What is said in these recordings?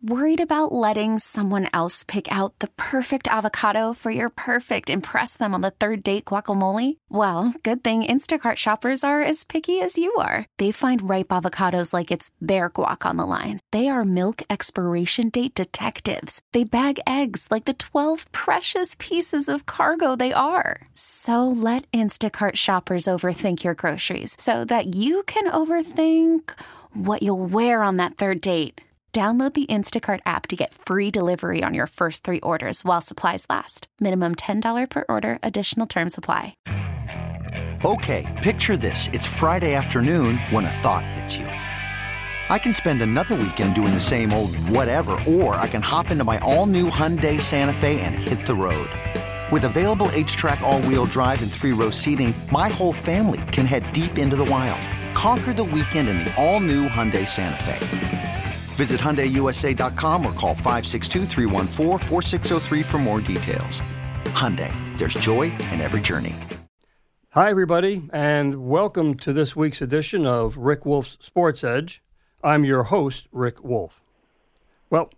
Worried about letting someone else pick out the perfect avocado for your perfect impress them on the third date guacamole? Well, good thing Instacart shoppers are as picky as you are. They find ripe avocados like it's their guac on the line. They are milk expiration date detectives. They bag eggs like the 12 precious pieces of cargo they are. So let Instacart shoppers overthink your groceries so that you can overthink what you'll wear on that third date. Download the Instacart app to get free delivery on your first 3 orders while supplies last. Minimum $10 per order. Additional terms apply. Okay, picture this. It's Friday afternoon when a thought hits you. I can spend another weekend doing the same old whatever, or I can hop into my all-new Hyundai Santa Fe and hit the road. With available H-Track all-wheel drive and 3-row seating, my whole family can head deep into the wild. Conquer the weekend in the all-new Hyundai Santa Fe. Visit HyundaiUSA.com or call 562-314-4603 for more details. Hyundai, there's joy in every journey. Hi, everybody, and welcome to this week's edition of Rick Wolf's Sports Edge. I'm your host, Rick Wolf. Well,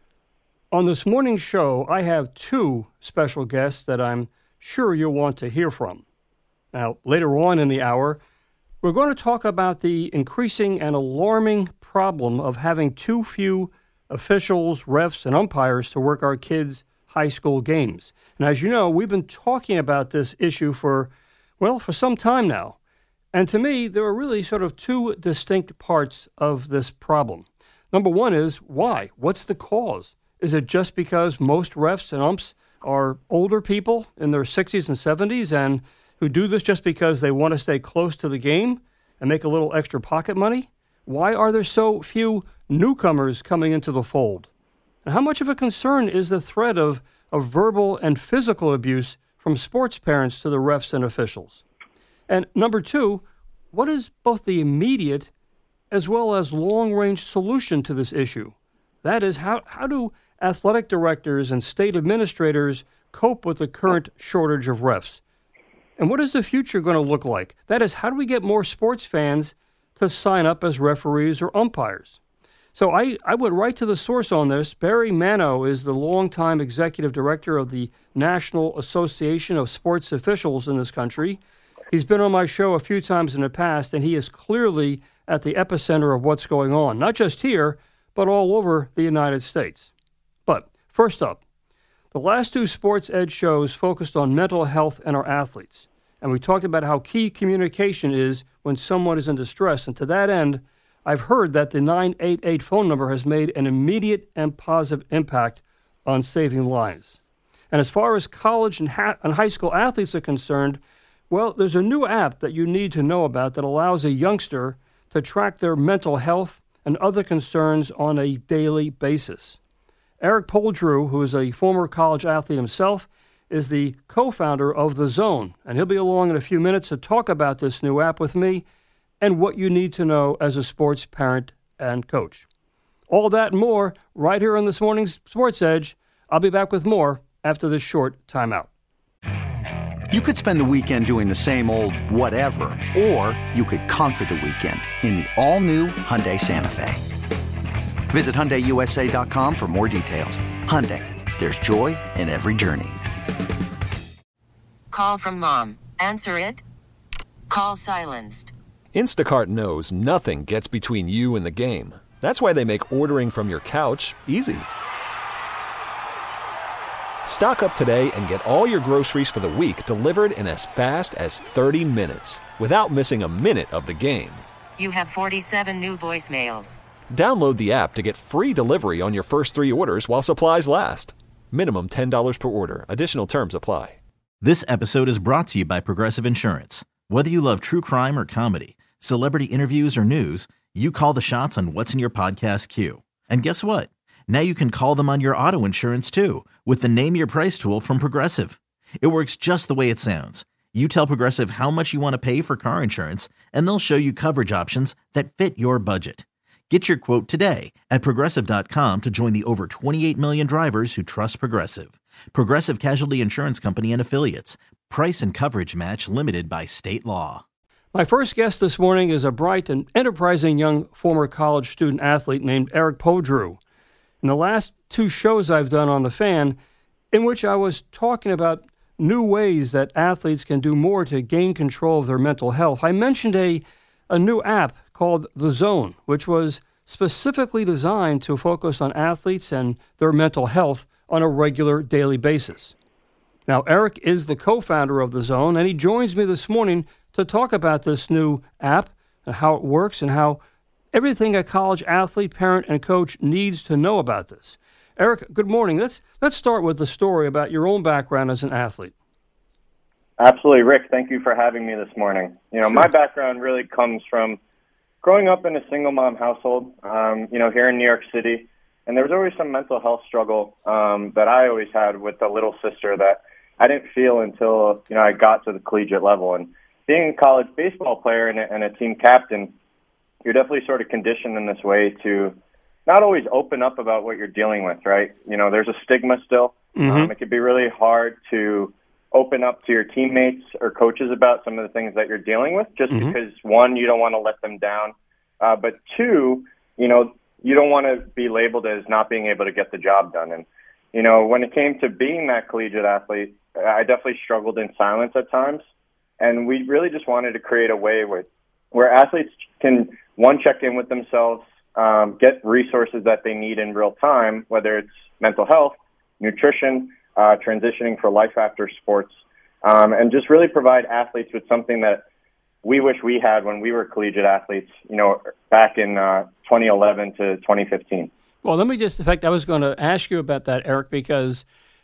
on this morning's show, I have 2 special guests that I'm sure you'll want to hear from. Now, later on in the hour, we're going to talk about the increasing and alarming problem of having too few officials, refs, and umpires to work our kids' high school games. And as you know, we've been talking about this issue for some time now. And to me, there are really sort of 2 distinct parts of this problem. Number one is why? What's the cause? Is it just because most refs and umps are older people in their 60s and 70s and who do this just because they want to stay close to the game and make a little extra pocket money? Why are there so few newcomers coming into the fold? And how much of a concern is the threat of verbal and physical abuse from sports parents to the refs and officials? And number 2, what is both the immediate as well as long-range solution to this issue? That is, how do athletic directors and state administrators cope with the current shortage of refs? And what is the future going to look like? That is, how do we get more sports fans to sign up as referees or umpires? So I went right to the source on this. Barry Mano is the longtime executive director of the National Association of Sports Officials in this country. He's been on my show a few times in the past, and he is clearly at the epicenter of what's going on, not just here, but all over the United States. But first up, the last 2 Sports Edge shows focused on mental health and our athletes. And we talked about how key communication is when someone is in distress. And to that end, I've heard that the 988 phone number has made an immediate and positive impact on saving lives. And as far as college and high school athletes are concerned, well, there's a new app that you need to know about that allows a youngster to track their mental health and other concerns on a daily basis. Eric Poldrew, who is a former college athlete himself, is the co-founder of The Zone, and he'll be along in a few minutes to talk about this new app with me and what you need to know as a sports parent and coach. All that and more right here on this morning's Sports Edge. I'll be back with more after this short timeout. You could spend the weekend doing the same old whatever, or you could conquer the weekend in the all-new Hyundai Santa Fe. Visit HyundaiUSA.com for more details. Hyundai, there's joy in every journey. Call from mom. Answer it. Call silenced. Instacart knows nothing gets between you and the game. That's why they make ordering from your couch easy. Stock up today and get all your groceries for the week delivered in as fast as 30 minutes without missing a minute of the game. You have 47 new voicemails. Download the app to get free delivery on your first 3 orders while supplies last. Minimum $10 per order. Additional terms apply. This episode is brought to you by Progressive Insurance. Whether you love true crime or comedy, celebrity interviews or news, you call the shots on what's in your podcast queue. And guess what? Now you can call them on your auto insurance too with the Name Your Price tool from Progressive. It works just the way it sounds. You tell Progressive how much you want to pay for car insurance, and they'll show you coverage options that fit your budget. Get your quote today at Progressive.com to join the over 28 million drivers who trust Progressive. Progressive Casualty Insurance Company and Affiliates. Price and coverage match limited by state law. My first guest this morning is a bright and enterprising young former college student athlete named Eric Poldrew. in the last 2 shows I've done on The Fan, in which I was talking about new ways that athletes can do more to gain control of their mental health, I mentioned a new app called The Zone, which was specifically designed to focus on athletes and their mental health on a regular daily basis. Now, Eric is the co-founder of The Zone, and he joins me this morning to talk about this new app and how it works and how everything a college athlete, parent, and coach needs to know about this. Eric, good morning. Let's start with the story about your own background as an athlete. Absolutely, Rick. Thank you for having me this morning. Sure. My background really comes from growing up in a single mom household, here in New York City. And there was always some mental health struggle that I always had with a little sister that I didn't feel until, I got to the collegiate level. And being a college baseball player and a team captain, you're definitely sort of conditioned in this way to not always open up about what you're dealing with, right? There's a stigma still. Mm-hmm. It can be really hard to open up to your teammates or coaches about some of the things that you're dealing with, just Mm-hmm. because, one, you don't want to let them down, but two, you don't want to be labeled as not being able to get the job done. And, when it came to being that collegiate athlete, I definitely struggled in silence at times. And we really just wanted to create a way where athletes can, one, check in with themselves, get resources that they need in real time, whether it's mental health, nutrition, transitioning for life after sports, and just really provide athletes with something that we wish we had when we were collegiate athletes, back in 2011 to 2015. Well, let me just, in fact, I was going to ask you about that, Eric, because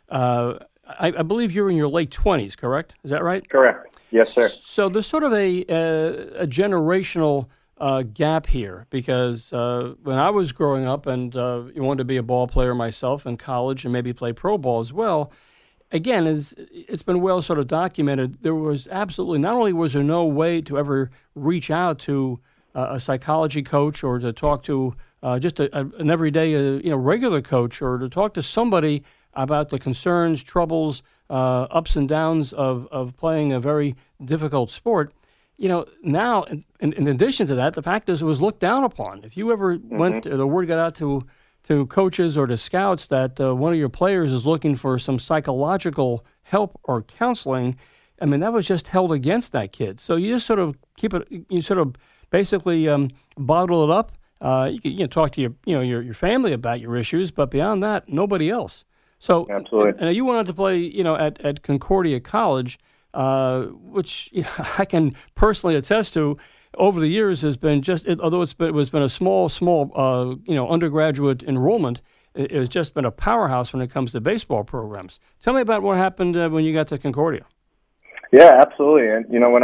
I believe you're in your late 20s, correct? Is that right? Correct. Yes, sir. So there's sort of a generational gap here, because when I was growing up and wanted to be a ball player myself in college and maybe play pro ball as well, again, it's been well sort of documented, there was absolutely, not only was there no way to ever reach out to a psychology coach or to talk to just an everyday, regular coach, or to talk to somebody about the concerns, troubles, ups and downs of playing a very difficult sport. Now, in addition to that, the fact is it was looked down upon. If you ever went, the word got out to coaches or to scouts that one of your players is looking for some psychological help or counseling, I mean, that was just held against that kid. So you just sort of basically bottle it up. You can talk to your family about your issues, but beyond that, nobody else. So, absolutely. And you went on to play, at Concordia College, which I can personally attest to. Over the years, has been although it's been a small undergraduate enrollment, it has just been a powerhouse when it comes to baseball programs. Tell me about what happened when you got to Concordia. Yeah, absolutely. And when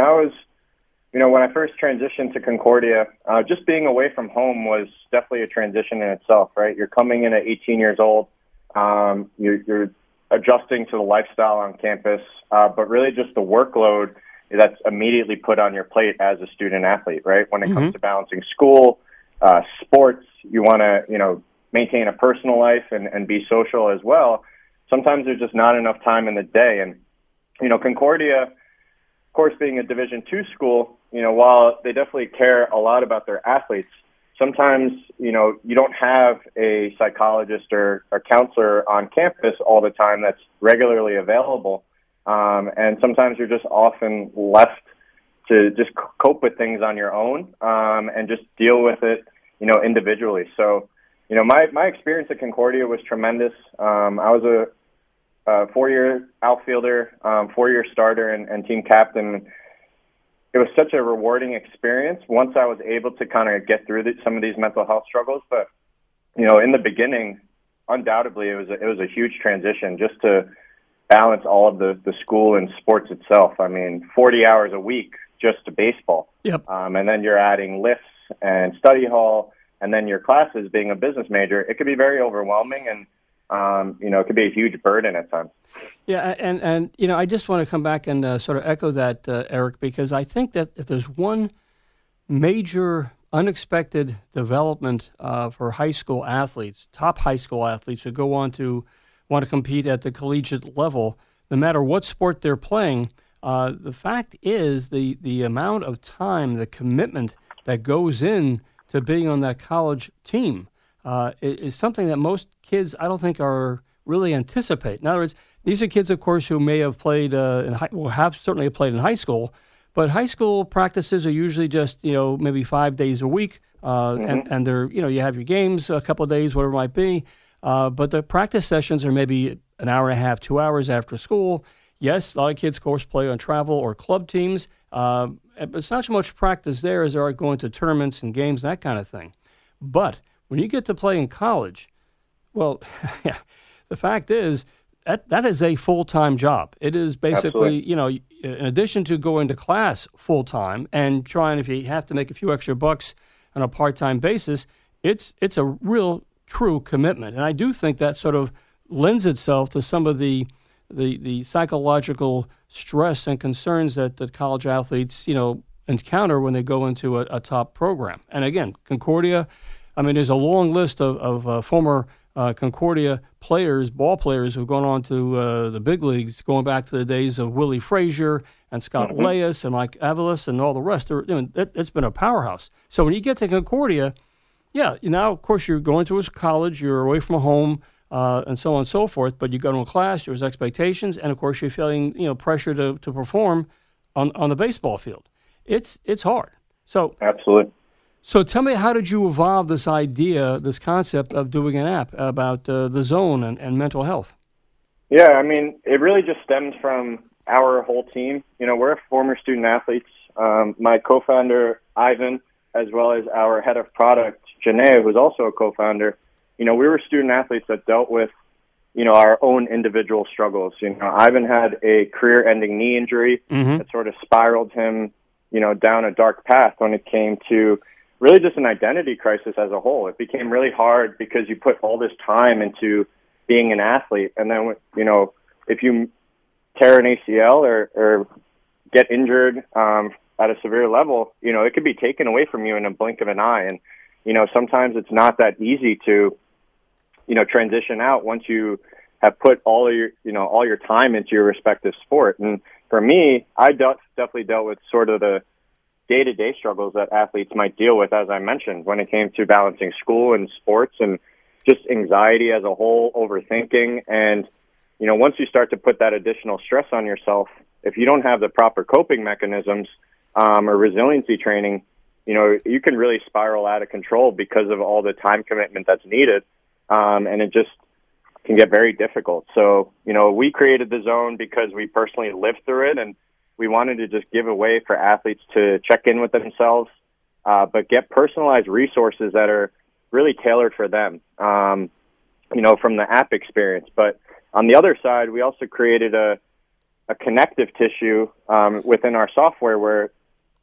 I first transitioned to Concordia, just being away from home was definitely a transition in itself, right? You're coming in at 18 years old. You're adjusting to the lifestyle on campus, but really just the workload that's immediately put on your plate as a student athlete, right? When it comes to balancing school, sports, you want to, maintain a personal life and be social as well. Sometimes there's just not enough time in the day. And, Concordia, of course, being a Division II school, while they definitely care a lot about their athletes, sometimes, you don't have a psychologist or a counselor on campus all the time that's regularly available. And sometimes you're just often left to just cope with things on your own, and just deal with it, individually. So, my experience at Concordia was tremendous. I was a 4-year outfielder, 4-year starter and team captain. It was such a rewarding experience once I was able to kind of get through some of these mental health struggles. But, in the beginning, undoubtedly, it was a huge transition just to balance all of the school and sports itself. I mean, 40 hours a week just to baseball. Yep. And then you're adding lifts and study hall, and then your classes being a business major. It could be very overwhelming, and it could be a huge burden at times. Yeah, and I just want to come back and sort of echo that, Eric, because I think that if there's one major unexpected development for high school athletes, top high school athletes who go on to want to compete at the collegiate level, no matter what sport they're playing, the fact is the amount of time, the commitment that goes in to being on that college team. is something that most kids, I don't think, are really anticipate. In other words, these are kids, of course, who may have played have certainly played in high school, but high school practices are usually just maybe 5 days a week, and they're you have your games a couple of days, whatever it might be, but the practice sessions are maybe an hour and a half, 2 hours after school. Yes, a lot of kids, of course, play on travel or club teams, but it's not so much practice there as they are going to tournaments and games, that kind of thing. But when you get to play in college, well, the fact is that is a full-time job. It is basically, in addition to going to class full-time and trying, if you have to make a few extra bucks on a part-time basis, it's a real, true commitment. And I do think that sort of lends itself to some of the psychological stress and concerns that college athletes, encounter when they go into a top program. And again, Concordia, I mean, there's a long list of former Concordia players, ball players, who've gone on to the big leagues, going back to the days of Willie Frazier and Scott Leyes and Mike Avalos and all the rest. It's been a powerhouse. So when you get to Concordia, now, of course, you're going to a college, you're away from home, and so on and so forth, but you go to a class, there's expectations, and, of course, you're feeling pressure to perform on the baseball field. It's hard. So absolutely. So tell me, how did you evolve this idea, this concept of doing an app about the zone and mental health? Yeah, I mean, it really just stems from our whole team. We're former student athletes. My co-founder, Ivan, as well as our head of product, Janae, who's also a co-founder, we were student athletes that dealt with, our own individual struggles. Ivan had a career-ending knee injury that sort of spiraled him, down a dark path when it came to really just an identity crisis as a whole. It became really hard because you put all this time into being an athlete. And then, if you tear an ACL or get injured at a severe level, it could be taken away from you in a blink of an eye. And, sometimes it's not that easy to, transition out once you have put all your time into your respective sport. And for me, I definitely dealt with sort of the day-to-day struggles that athletes might deal with, as I mentioned, when it came to balancing school and sports and just anxiety as a whole, overthinking. And, once you start to put that additional stress on yourself, if you don't have the proper coping mechanisms or resiliency training, you can really spiral out of control because of all the time commitment that's needed. And it just can get very difficult. So, we created the Zone because we personally lived through it, and we wanted to just give a way for athletes to check in with themselves, but get personalized resources that are really tailored for them, from the app experience. But on the other side, we also created a connective tissue within our software where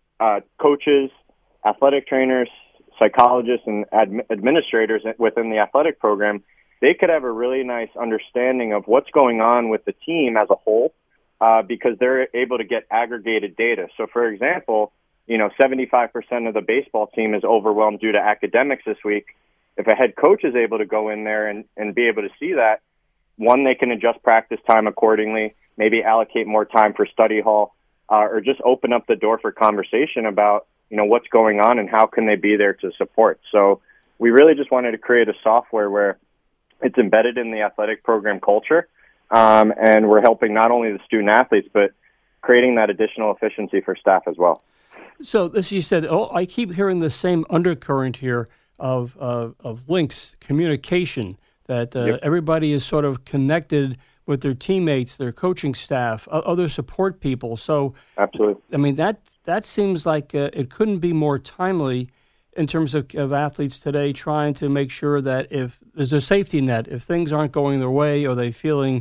coaches, athletic trainers, psychologists, and administrators within the athletic program, they could have a really nice understanding of what's going on with the team as a whole, because they're able to get aggregated data. So, for example, 75% of the baseball team is overwhelmed due to academics this week. If a head coach is able to go in there and be able to see that, one, they can adjust practice time accordingly, maybe allocate more time for study hall, or just open up the door for conversation about, what's going on and how can they be there to support. So we really just wanted to create a software where it's embedded in the athletic program culture, and we're helping not only the student athletes, but creating that additional efficiency for staff as well. So, as you said, I keep hearing the same undercurrent here of links, communication, that everybody is sort of connected with their teammates, their coaching staff, other support people. So, absolutely. I mean, that seems like it couldn't be more timely in terms of athletes today trying to make sure that if there's a safety net, if things aren't going their way or they feeling,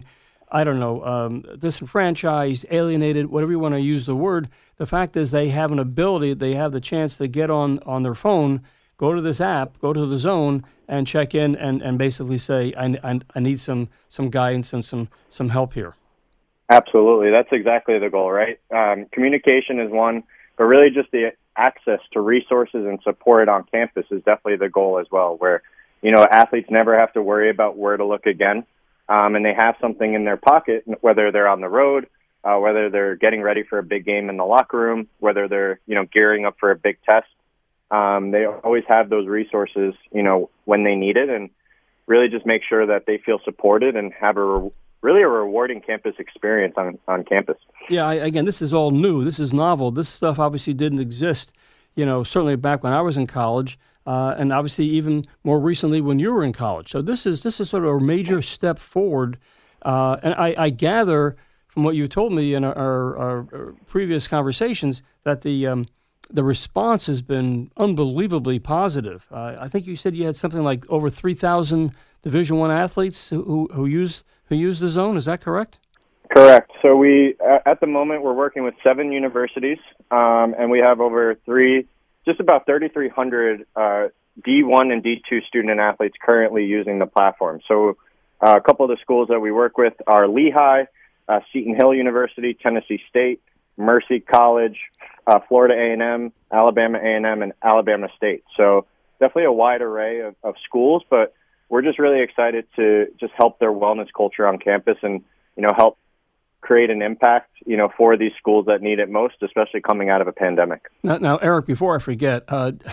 disenfranchised, alienated, whatever you want to use the word, the fact is they have an ability, they have the chance to get on their phone, go to this app, go to the Zone, and check in and basically say, I need some guidance and some help here. Absolutely. That's exactly the goal, right? Communication is one, but really just the access to resources and support on campus is definitely the goal as well, where, athletes never have to worry about where to look again. And they have something in their pocket, whether they're on the road, whether they're getting ready for a big game in the locker room, whether they're, gearing up for a big test. They always have those resources, when they need it, and really just make sure that they feel supported and have really a rewarding campus experience on campus. Yeah, again, this is all new. This is novel. This stuff obviously didn't exist, certainly back when I was in college, and obviously even more recently when you were in college. So this is sort of a major step forward. And I gather from what you told me in our previous conversations that the response has been unbelievably positive. I think you said you had something like over 3,000 Division I athletes who use the zone. Is that correct? Correct. So we, at the moment, we're working with 7 universities, and we have over just about 3,300 D1 and D2 student athletes currently using the platform. So a couple of the schools that we work with are Lehigh, Seton Hill University, Tennessee State, Mercy College, Florida A&M, Alabama A&M, and Alabama State. So definitely a wide array of schools, but we're just really excited to just help their wellness culture on campus and, help create an impact, for these schools that need it most, especially coming out of a pandemic. Now Eric, before I forget,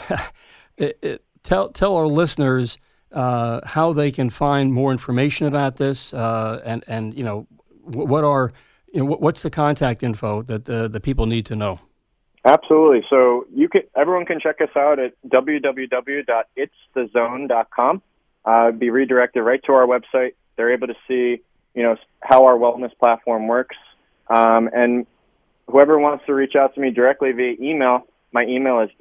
tell our listeners how they can find more information about this, and what's the contact info that the people need to know. Absolutely. So everyone can check us out at www.itsthezone.com. Be redirected right to our website. They're able to see, how our wellness platform works. And whoever wants to reach out to me directly via email, my email is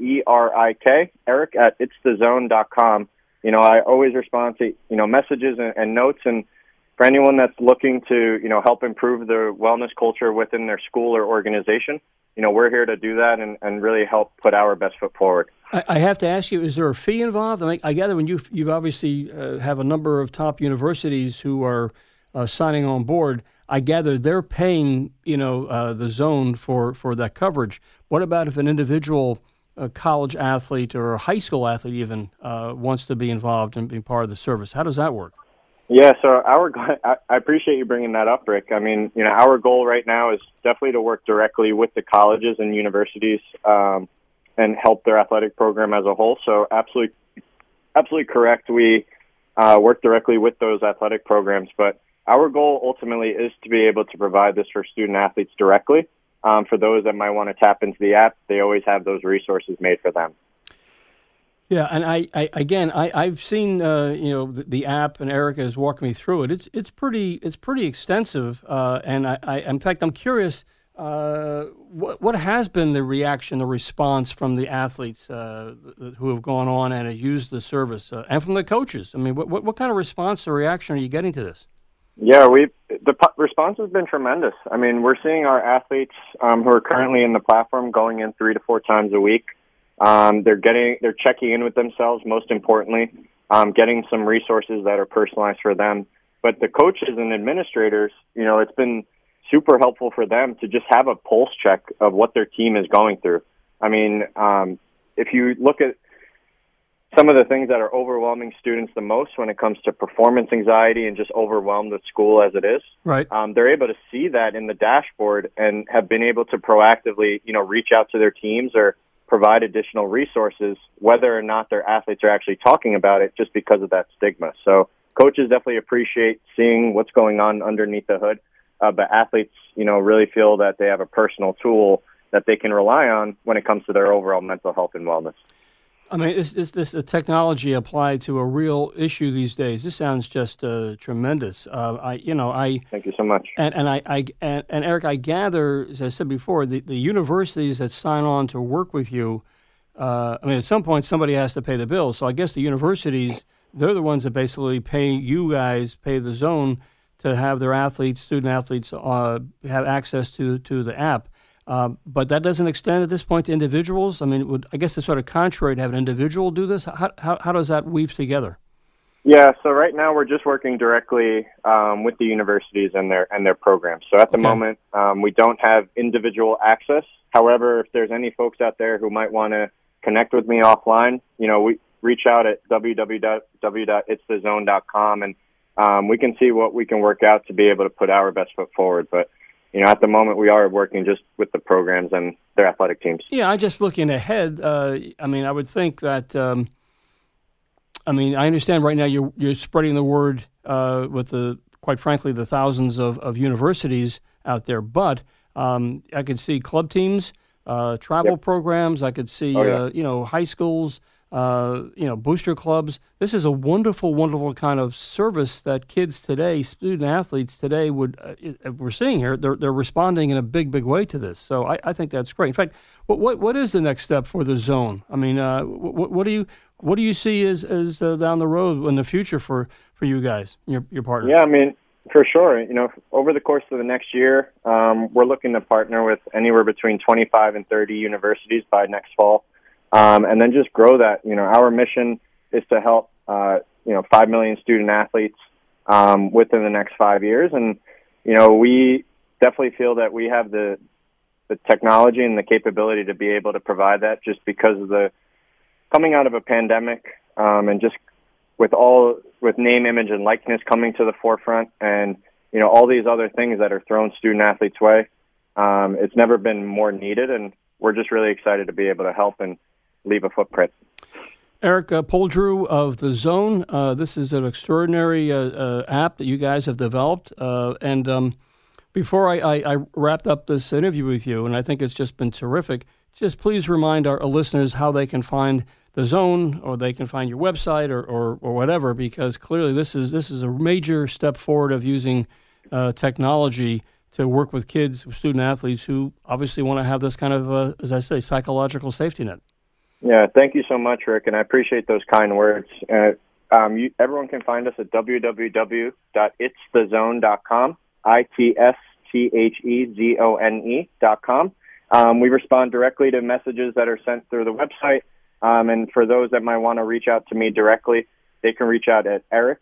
eric@itsthezone.com. I always respond to, messages and notes. And for anyone that's looking to, help improve the wellness culture within their school or organization, we're here to do that and really help put our best foot forward. I have to ask you, is there a fee involved? I gather when you've obviously have a number of top universities who are signing on board, I gather they're paying, the zone for that coverage. What about if an individual college athlete or a high school athlete even wants to be involved and be part of the service? How does that work? Yeah, so I appreciate you bringing that up, Rick. I mean, our goal right now is definitely to work directly with the colleges and universities and help their athletic program as a whole. So absolutely correct. We work directly with those athletic programs, but our goal ultimately is to be able to provide this for student athletes directly. For those that might want to tap into the app, they always have those resources made for them. Yeah, and I've seen the app, and Erica has walked me through it. It's pretty extensive, and in fact I'm curious what has been the reaction, the response from the athletes who have gone on and have used the service, and from the coaches. I mean, what kind of response or reaction are you getting to this? Yeah, the response has been tremendous. I mean, we're seeing our athletes who are currently in the platform going in 3 to 4 times a week. They're checking in with themselves, most importantly, getting some resources that are personalized for them. But the coaches and administrators, it's been super helpful for them to just have a pulse check of what their team is going through. I mean, if you look at some of the things that are overwhelming students the most when it comes to performance anxiety and just overwhelmed with school as it is, right? They're able to see that in the dashboard and have been able to proactively, reach out to their teams or provide additional resources, whether or not their athletes are actually talking about it, just because of that stigma. So coaches definitely appreciate seeing what's going on underneath the hood, but athletes, really feel that they have a personal tool that they can rely on when it comes to their overall mental health and wellness. I mean, is this technology applied to a real issue these days? This sounds just tremendous. Thank you so much. And Eric, I gather, as I said before, the universities that sign on to work with you. At some point somebody has to pay the bill. So I guess the universities, they're the ones that basically pay you guys, pay the zone to have their student athletes, have access to the app. But that doesn't extend at this point to individuals. I mean, I guess it's sort of contrary to have an individual do this. How does that weave together? Yeah, so right now we're just working directly with the universities and their programs. So at the moment, we don't have individual access. However, if there's any folks out there who might want to connect with me offline, we reach out at www.itsthezone.com, and we can see what we can work out to be able to put our best foot forward. But at the moment, we are working just with the programs and their athletic teams. Yeah, I'm just looking ahead. I would think that. I understand right now you're spreading the word with quite frankly, the thousands of universities out there. But I could see club teams, travel programs. I could see high schools. Booster clubs. This is a wonderful, wonderful kind of service that kids today, student athletes today, we're seeing here. They're responding in a big, big way to this. So I think that's great. In fact, what is the next step for the zone? I mean, what do you see as down the road in the future for you guys, your partners? Yeah, I mean, for sure. Over the course of the next year, we're looking to partner with anywhere between 25 and 30 universities by next fall. And then just grow that. Our mission is to help, 5 million student athletes within the next 5 years. And, we definitely feel that we have the technology and the capability to be able to provide that just because of the coming out of a pandemic and just with name, image, and likeness coming to the forefront and, all these other things that are thrown student athletes' way. It's never been more needed, and we're just really excited to be able to help and leave a footprint. Eric Poldrew of The Zone. This is an extraordinary app that you guys have developed. And before I wrapped up this interview with you, and I think it's just been terrific, just please remind our listeners how they can find The Zone, or they can find your website or whatever, because clearly this is a major step forward of using technology to work with kids, student athletes who obviously want to have this kind of, as I say, psychological safety net. Yeah, thank you so much, Rick, and I appreciate those kind words. Everyone can find us at www.itsthezone.com, ITSTHEZONE.com. We respond directly to messages that are sent through the website, and for those that might want to reach out to me directly, they can reach out at Eric,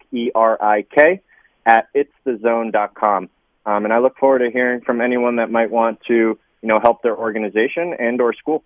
ERIK, at itsthezone.com. And I look forward to hearing from anyone that might want to, help their organization and or school.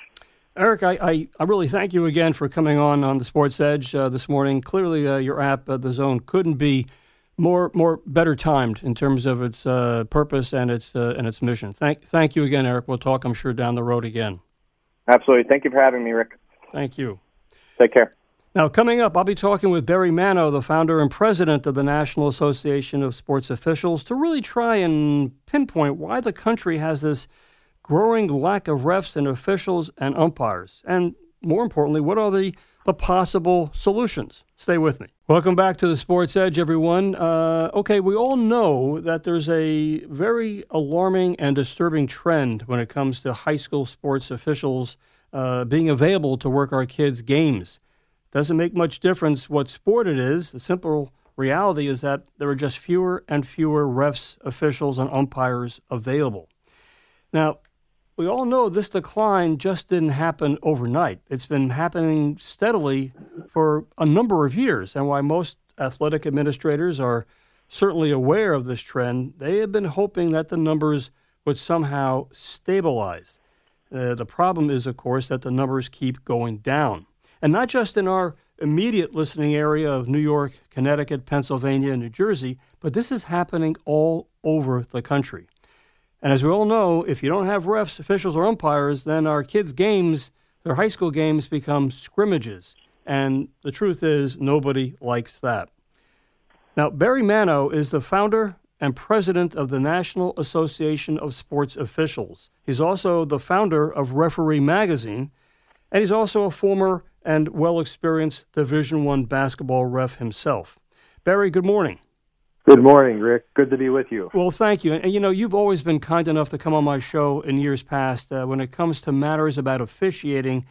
Eric, I really thank you again for coming on the Sports Edge this morning. Clearly, your app, The Zone, couldn't be more better timed in terms of its purpose and its mission. Thank you again, Eric. We'll talk, I'm sure, down the road again. Absolutely. Thank you for having me, Rick. Thank you. Take care. Now, coming up, I'll be talking with Barry Mano, the founder and president of the National Association of Sports Officials, to really try and pinpoint why the country has this growing lack of refs and officials and umpires. And more importantly, what are the possible solutions? Stay with me. Welcome back to the Sports Edge, everyone. Okay, we all know that there's a very alarming and disturbing trend when it comes to high school sports officials being available to work our kids' games. Doesn't make much difference what sport it is. The simple reality is that there are just fewer and fewer refs, officials, and umpires available. Now, we all know this decline just didn't happen overnight. It's been happening steadily for a number of years, and while most athletic administrators are certainly aware of this trend, they have been hoping that the numbers would somehow stabilize. The problem is, of course, that the numbers keep going down. And not just in our immediate listening area of New York, Connecticut, Pennsylvania, and New Jersey, but this is happening all over the country. And as we all know, if you don't have refs, officials, or umpires, then our kids' games, their high school games, become scrimmages. And the truth is, nobody likes that. Now, Barry Mano is the founder and president of the National Association of Sports Officials. He's also the founder of Referee Magazine, and he's also a former and well-experienced Division I basketball ref himself. Barry, good morning. Good morning, Rick. Good to be with you. Well, thank you. And, you've always been kind enough to come on my show in years past. When it comes to matters about officiating,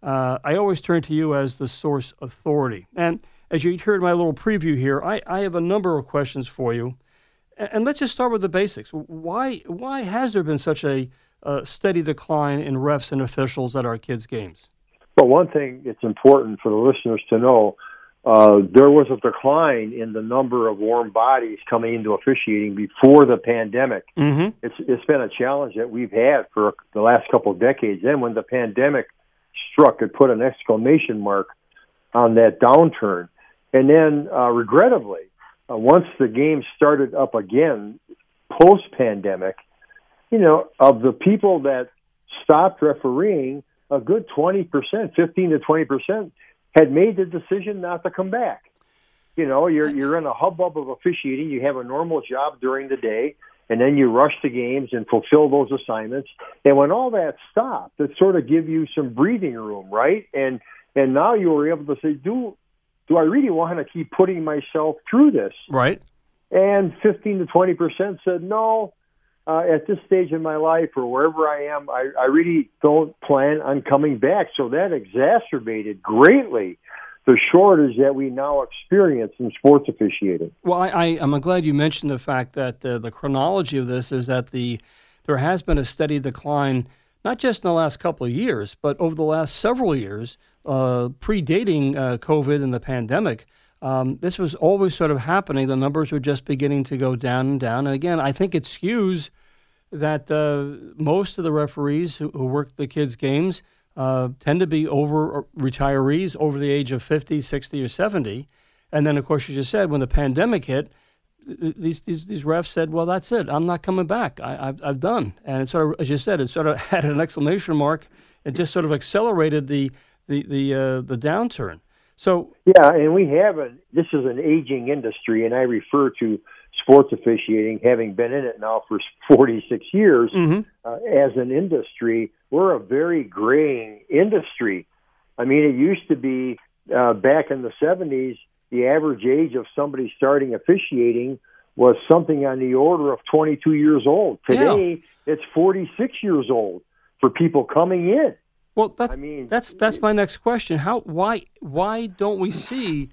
I always turn to you as the source authority. And as you heard my little preview here, I have a number of questions for you. And let's just start with the basics. Why has there been such a steady decline in refs and officials at our kids' games? Well, one thing it's important for the listeners to know, there was a decline in the number of warm bodies coming into officiating before the pandemic. Mm-hmm. It's been a challenge that we've had for the last couple of decades. Then when the pandemic struck, it put an exclamation mark on that downturn. And then, regrettably, once the game started up again, post-pandemic, of the people that stopped refereeing, a good 20%, 15 to 20%, had made the decision not to come back. You know, you're in a hubbub of officiating. You have a normal job during the day, and then you rush to games and fulfill those assignments. And when all that stopped, it sort of give you some breathing room, right? And now you were able to say, do I really want to keep putting myself through this? Right. And 15 to 20% said, no, at this stage in my life or wherever I am, I really don't plan on coming back. So that exacerbated greatly the shortage that we now experience in sports officiating. Well, I'm glad you mentioned the fact that the chronology of this is that there has been a steady decline, not just in the last couple of years, but over the last several years, predating COVID and the pandemic. This was always sort of happening. The numbers were just beginning to go down and down. And again, I think it skews that most of the referees who work the kids' games tend to be retirees over the age of 50, 60, or 70. And then, of course, you just said, when the pandemic hit, these refs said, well, that's it. I'm not coming back. I've done. And it sort of, as you said, it sort of had an exclamation mark. It just sort of accelerated the downturn. So yeah, and this is an aging industry, and I refer to sports officiating, having been in it now for 46 years, as an industry. We're a very graying industry. I mean, it used to be back in the 70s, the average age of somebody starting officiating was something on the order of 22 years old. Today, It's 46 years old for people coming in. Well, that's my next question. Why don't we see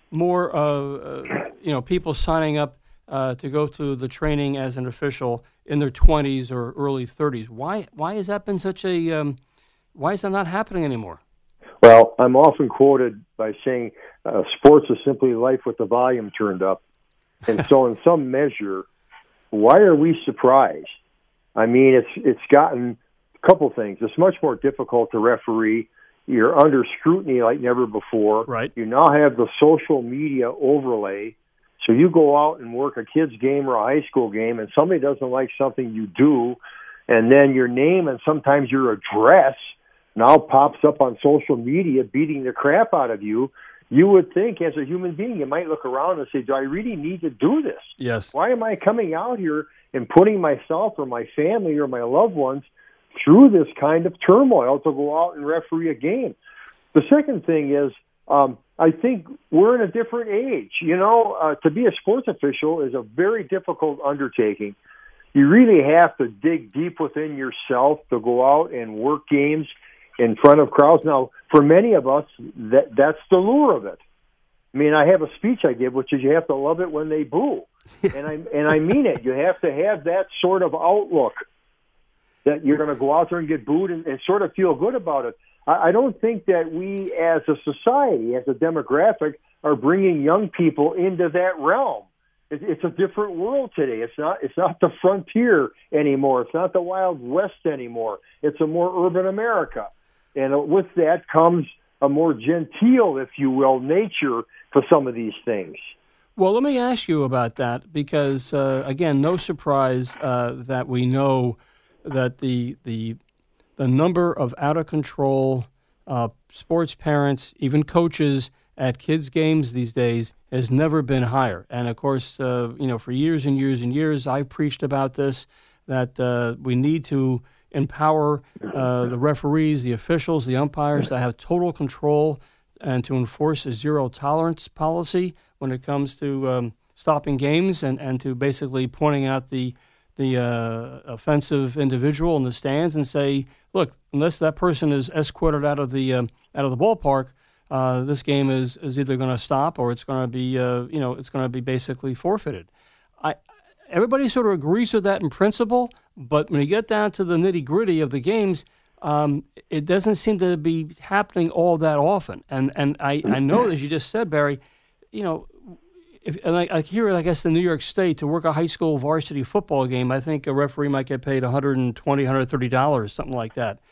more people signing up to go to the training as an official in their 20s or early 30s? Why has that been such a why is that not happening anymore? Well, I'm often quoted by saying sports is simply life with the volume turned up. And so in some measure, why are we surprised? I mean, it's gotten a couple things. It's much more difficult to referee. You're under scrutiny like never before. Right. You now have the social media overlay. So you go out and work a kid's game or a high school game, and somebody doesn't like something you do, and then your name and sometimes your address now pops up on social media beating the crap out of you. You would think as a human being, you might look around and say, do I really need to do this? Yes. Why am I coming out here and putting myself or my family or my loved ones through this kind of turmoil to go out and referee a game? The second thing is, I think we're in a different age. You know, to be a sports official is a very difficult undertaking. You really have to dig deep within yourself to go out and work games in front of crowds. Now, for many of us, that's the lure of it. I mean, I have a speech I give, which is you have to love it when they boo. and I mean it. You have to have that sort of outlook that you're going to go out there and get booed and sort of feel good about it. I don't think that we as a society, as a demographic, are bringing young people into that realm. It's a different world today. It's not the frontier anymore. It's not the Wild West anymore. It's a more urban America. And with that comes a more genteel, if you will, nature to some of these things. Well, let me ask you about that because, again, no surprise that we know that the number of out-of-control sports parents, even coaches at kids' games these days has never been higher. And, of course, for years and years and years, I've preached about this, that we need to empower the referees, the officials, the umpires to have total control and to enforce a zero-tolerance policy when it comes to stopping games and to basically pointing out the offensive individual in the stands and say, look, unless that person is escorted out of the ballpark, this game is either going to stop or it's going to be it's going to be basically forfeited. Everybody sort of agrees with that in principle, but when you get down to the nitty gritty of the games, it doesn't seem to be happening all that often. And I know, as you just said, Barry, I guess in New York State, to work a high school varsity football game, I think a referee might get paid $120, $130, something like that.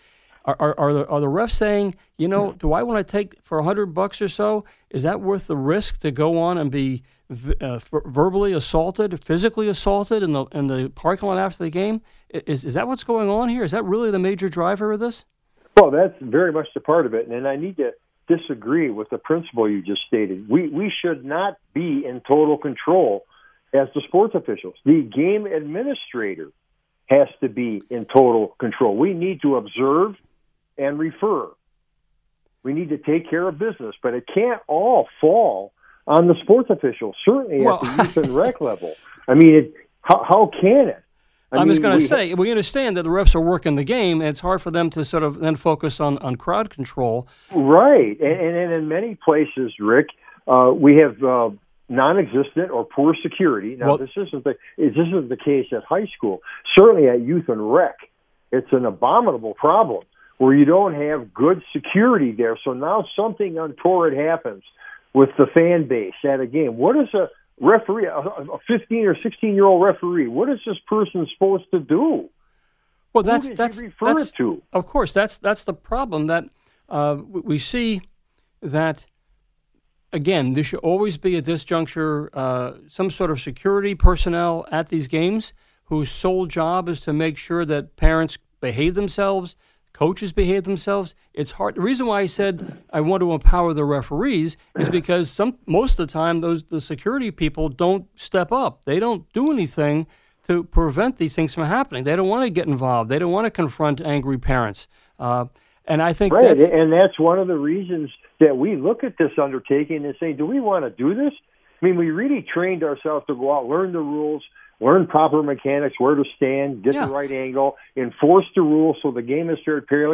Are the refs saying, do I want to take for $100 or so? Is that worth the risk to go on and be verbally assaulted, physically assaulted in the parking lot after the game? Is that what's going on here? Is that really the major driver of this? Well, that's very much the part of it, and I need to disagree with the principle you just stated. We should not be in total control as the sports officials. The game administrator has to be in total control. We need to observe and refer. We need to take care of business, but it can't all fall on the sports officials, certainly at the youth and rec level. I mean, how can it? I was going to say, we understand that the refs are working the game, and it's hard for them to sort of then focus on crowd control. Right. And in many places, Rick, we have non-existent or poor security. Now, this isn't the case at high school. Certainly at youth and rec, it's an abominable problem where you don't have good security there. So now something untoward happens with the fan base at a game. What is a referee, a 15 or 16-year-old referee, what is this person supposed to do? Well, that's to? Of course, that's the problem that we see that. Again, there should always be at this juncture some sort of security personnel at these games whose sole job is to make sure that parents behave themselves, coaches behave themselves. It's hard. The reason why I said I want to empower the referees is because most of the time the security people don't step up. They don't do anything to prevent these things from happening. They don't want to get involved. They don't want to confront angry parents. And I think that's one of the reasons that we look at this undertaking and say, do we want to do this? I mean, we really trained ourselves to go out, learn the rules, learn proper mechanics, where to stand, get the right angle, enforce the rules so the game is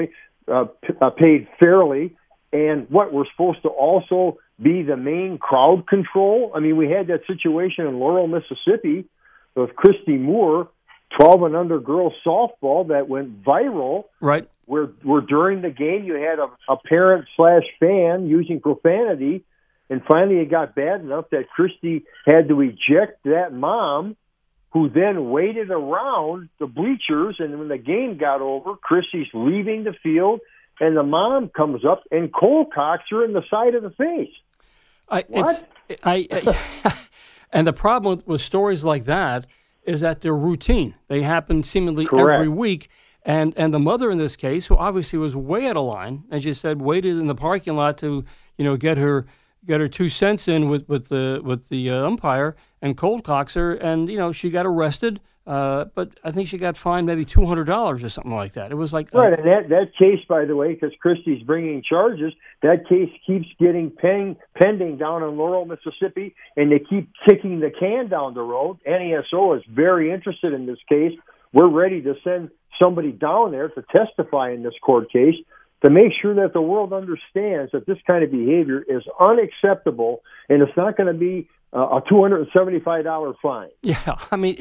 paid fairly, and what we're supposed to also be the main crowd control. I mean, we had that situation in Laurel, Mississippi with Christy Moore, 12 and under girls softball that went viral. Right. Where during the game you had a parent/fan using profanity, and finally it got bad enough that Christy had to eject that mom, who then waited around the bleachers, and when the game got over, Christy's leaving the field, and the mom comes up and cold cocks her in the side of the face. And the problem with stories like that is that they're routine. They happen seemingly every week. And the mother in this case, who obviously was way out of line, as you said, waited in the parking lot to get her 2 cents in with the umpire and cold cocks her, and she got arrested. But I think she got fined maybe $200 or something like that. It was like right. And that case, by the way, because Christie's bringing charges, that case keeps getting pending down in Laurel, Mississippi, and they keep kicking the can down the road. NESO is very interested in this case. We're ready to send somebody down there to testify in this court case to make sure that the world understands that this kind of behavior is unacceptable, and it's not going to be a $275 fine. Yeah, I mean,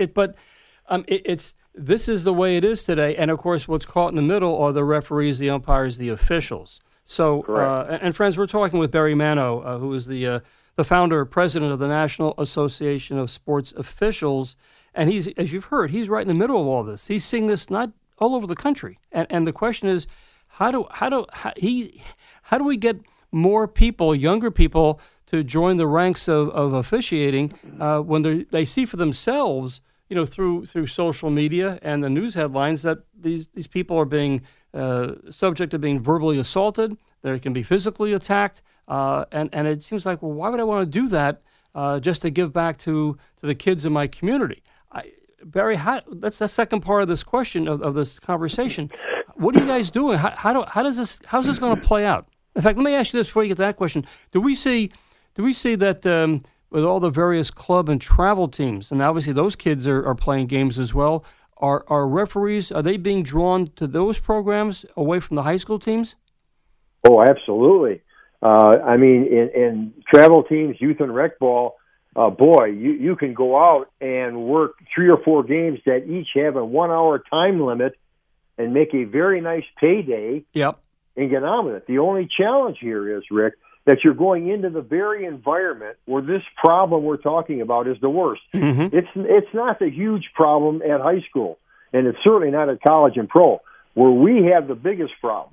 this is the way it is today, and of course, what's caught in the middle are the referees, the umpires, the officials. So, and friends, we're talking with Barry Mano, who is the founder, president of the National Association of Sports Officials. And he's, as you've heard, he's right in the middle of all this. He's seeing this not all over the country. And the question is, how do we get more people, younger people, to join the ranks of officiating when they see for themselves, through social media and the news headlines, that these people are being subject to being verbally assaulted, they can be physically attacked, and it seems like, well, why would I want to do that just to give back to the kids in my community? Barry, that's the second part of this question of this conversation. What are you guys doing? How's this going to play out? In fact, let me ask you this before you get to that question. Do we see that with all the various club and travel teams, and obviously those kids are playing games as well, are referees, are they being drawn to those programs away from the high school teams? Oh, absolutely. I mean, in travel teams, youth and rec ball, you can go out and work 3 or 4 games that each have a 1-hour time limit and make a very nice payday. Yep. And get on with it. The only challenge here is, Rick, that you're going into the very environment where this problem we're talking about is the worst. Mm-hmm. It's not the huge problem at high school, and it's certainly not at college and pro. Where we have the biggest problem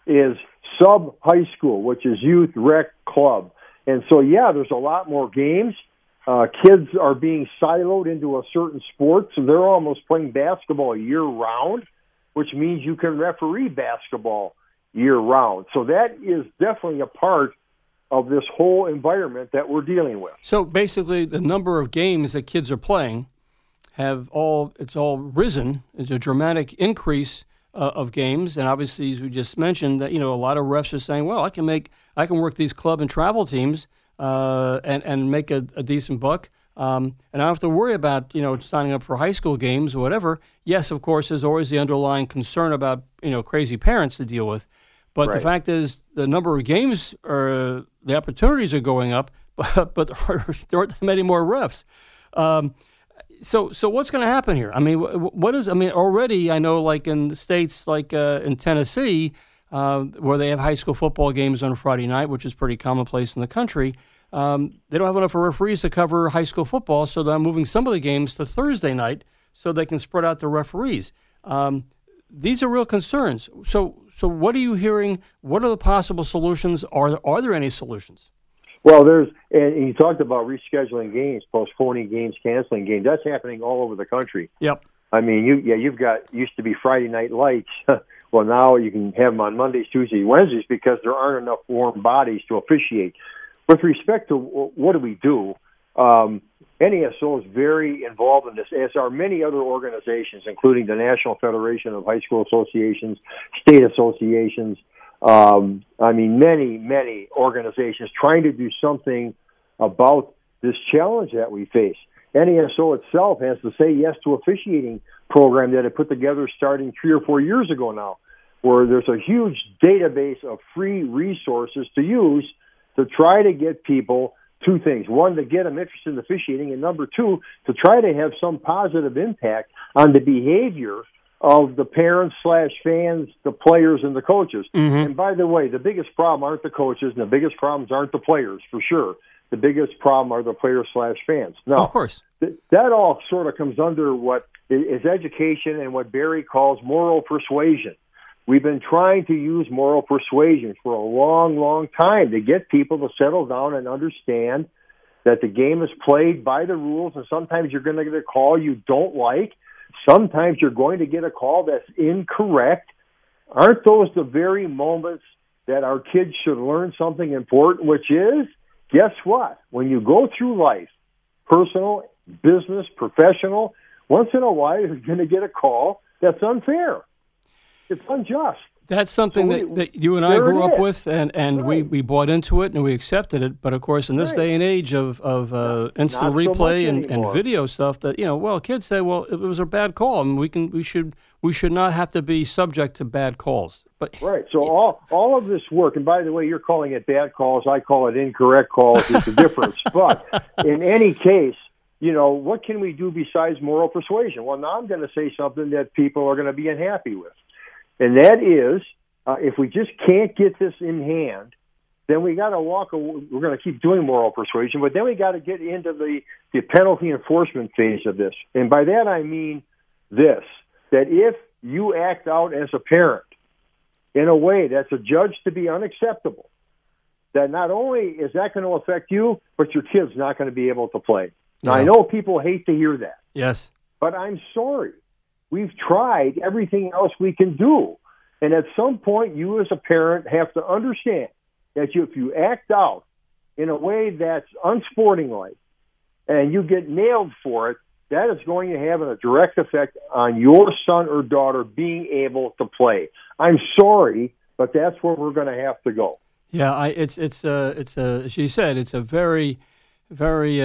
is sub-high school, which is youth rec club. And so, yeah, there's a lot more games. Kids are being siloed into a certain sport, so they're almost playing basketball year-round, which means you can referee basketball year-round. So that is definitely a part of this whole environment that we're dealing with. So basically, the number of games that kids are playing it's all risen. It's a dramatic increase of games, and obviously, as we just mentioned, that a lot of refs are saying, "Well, I can work these club and travel teams and make a decent buck, and I don't have to worry about signing up for high school games or whatever." Yes, of course, there's always the underlying concern about crazy parents to deal with, but The fact is, the number of games or the opportunities are going up, but there aren't many more refs. So what's going to happen here? I mean, already I know, like in the states, like in Tennessee, where they have high school football games on Friday night, which is pretty commonplace in the country, they don't have enough referees to cover high school football, so they're moving some of the games to Thursday night so they can spread out the referees. These are real concerns. So what are you hearing? What are the possible solutions? Are there any solutions? Well, and you talked about rescheduling games, postponing games, canceling games. That's happening all over the country. Yep. I mean, you've got, used to be Friday night lights. Well, now you can have them on Mondays, Tuesdays, Wednesdays because there aren't enough warm bodies to officiate. With respect to what do we do, NASO is very involved in this, as are many other organizations, including the National Federation of High School Associations, state associations. Many organizations trying to do something about this challenge that we face. NASO itself has the Say Yes to Officiating program that it put together starting 3 or 4 years ago now, where there's a huge database of free resources to use to try to get people two things. One, to get them interested in officiating, and number two, to try to have some positive impact on the behavior of the parents/fans, the players, and the coaches. Mm-hmm. And by the way, the biggest problem aren't the coaches, and the biggest problems aren't the players, for sure. The biggest problem are the players/fans. Now, of course, that all sort of comes under what is education and what Barry calls moral persuasion. We've been trying to use moral persuasion for a long, long time to get people to settle down and understand that the game is played by the rules, and sometimes you're going to get a call you don't like. Sometimes you're going to get a call that's incorrect. Aren't those the very moments that our kids should learn something important, which is, guess what? When you go through life, personal, business, professional, once in a while you're going to get a call that's unfair. It's unjust. That's something that you and I grew up with, and right. we bought into it and we accepted it. But of course, in this day and age of instant replay and video stuff, that kids say, well, it was a bad call, and we should not have to be subject to bad calls. But right. So all of this work, and by the way, you're calling it bad calls, I call it incorrect calls. It's a difference. But in any case, what can we do besides moral persuasion? Well, now I'm going to say something that people are going to be unhappy with. And that is, if we just can't get this in hand, then we got to walk away. We're going to keep doing moral persuasion, but then we got to get into the penalty enforcement phase of this. And by that I mean this, that if you act out as a parent in a way that's adjudged to be unacceptable, that not only is that going to affect you, but your kid's not going to be able to play. Now, I know people hate to hear that. Yes. But I'm sorry. We've tried everything else we can do. And at some point, you as a parent have to understand that if you act out in a way that's unsporting-like and you get nailed for it, that is going to have a direct effect on your son or daughter being able to play. I'm sorry, but that's where we're going to have to go. Yeah, it's as you said, it's a very, very,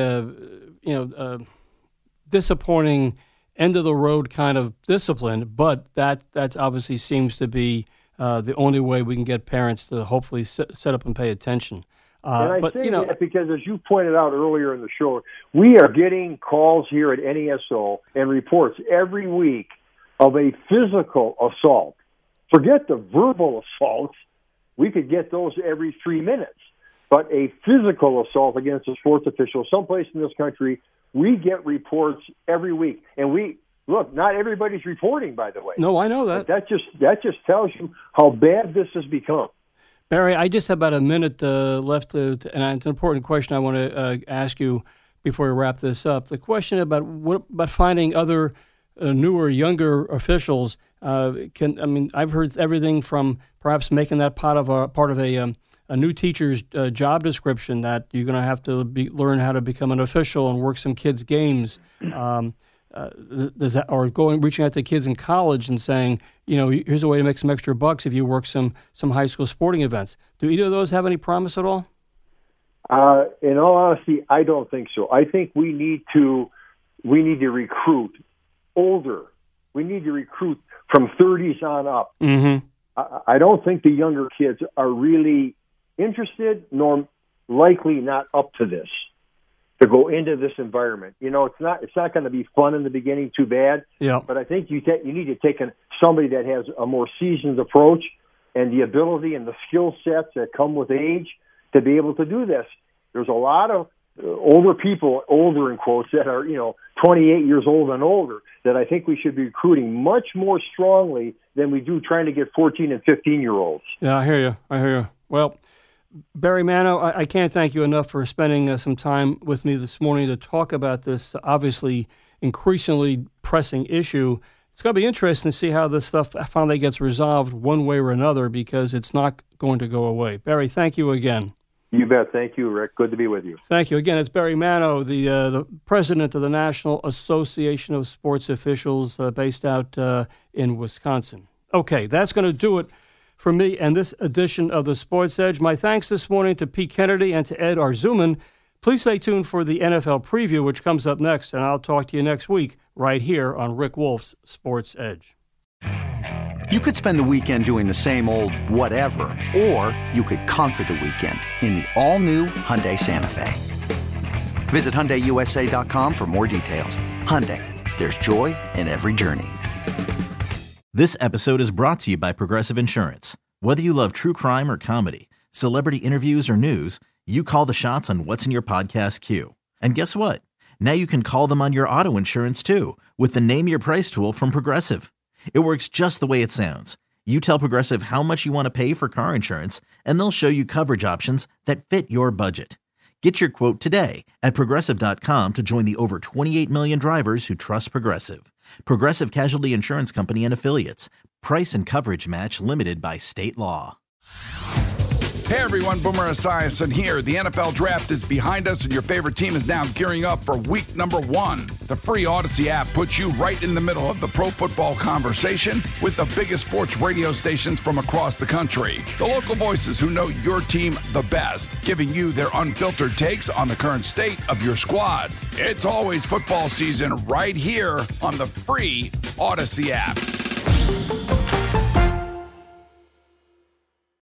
disappointing end of the road kind of discipline, but that's obviously seems to be the only way we can get parents to hopefully set up and pay attention. And I say that because, as you pointed out earlier in the show, we are getting calls here at NASO and reports every week of a physical assault. Forget the verbal assaults. We could get those every 3 minutes. But a physical assault against a sports official someplace in this country, we get reports every week. And Look, not everybody's reporting, by the way. No, I know that. But that just tells you how bad this has become. Barry, I just have about a minute left, and it's an important question I want to ask you before we wrap this up. The question about finding other newer, younger officials. I've heard everything from perhaps making that part of a new teacher's job description that you're going to have to learn how to become an official and work some kids' games. Reaching out to kids in college and saying, here's a way to make some extra bucks if you work some high school sporting events. Do either of those have any promise at all? In all honesty, I don't think so. I think we need to recruit older. We need to recruit from 30s on up. Mm-hmm. I don't think the younger kids are really interested, nor likely not up to this, to go into this environment. It's not going to be fun in the beginning, too bad. Yeah. But I think you need to take somebody that has a more seasoned approach and the ability and the skill sets that come with age to be able to do this. There's a lot of older people, older in quotes, that are 28 years old and older, that I think we should be recruiting much more strongly than we do trying to get 14 and 15-year-olds. Yeah, I hear you. Well, Barry Mano, I can't thank you enough for spending some time with me this morning to talk about this obviously increasingly pressing issue. It's going to be interesting to see how this stuff finally gets resolved one way or another, because it's not going to go away. Barry, thank you again. You bet. Thank you, Rick. Good to be with you. Thank you. Again, it's Barry Mano, the president of the National Association of Sports Officials based out in Wisconsin. Okay, that's going to do it for me and this edition of the Sports Edge. My thanks this morning to Pete Kennedy and to Ed Arzuman. Please stay tuned for the NFL preview, which comes up next, and I'll talk to you next week right here on Rick Wolf's Sports Edge. You could spend the weekend doing the same old whatever, or you could conquer the weekend in the all-new Hyundai Santa Fe. Visit HyundaiUSA.com for more details. Hyundai, there's joy in every journey. This episode is brought to you by Progressive Insurance. Whether you love true crime or comedy, celebrity interviews or news, you call the shots on what's in your podcast queue. And guess what? Now you can call them on your auto insurance too, with the Name Your Price tool from Progressive. It works just the way it sounds. You tell Progressive how much you want to pay for car insurance, and they'll show you coverage options that fit your budget. Get your quote today at Progressive.com to join the over 28 million drivers who trust Progressive. Progressive Casualty Insurance Company and Affiliates. Price and coverage match limited by state law. Hey everyone, Boomer Esiason here. The NFL Draft is behind us and your favorite team is now gearing up for week number 1. The free Odyssey app puts you right in the middle of the pro football conversation with the biggest sports radio stations from across the country. The local voices who know your team the best, giving you their unfiltered takes on the current state of your squad. It's always football season right here on the free Odyssey app.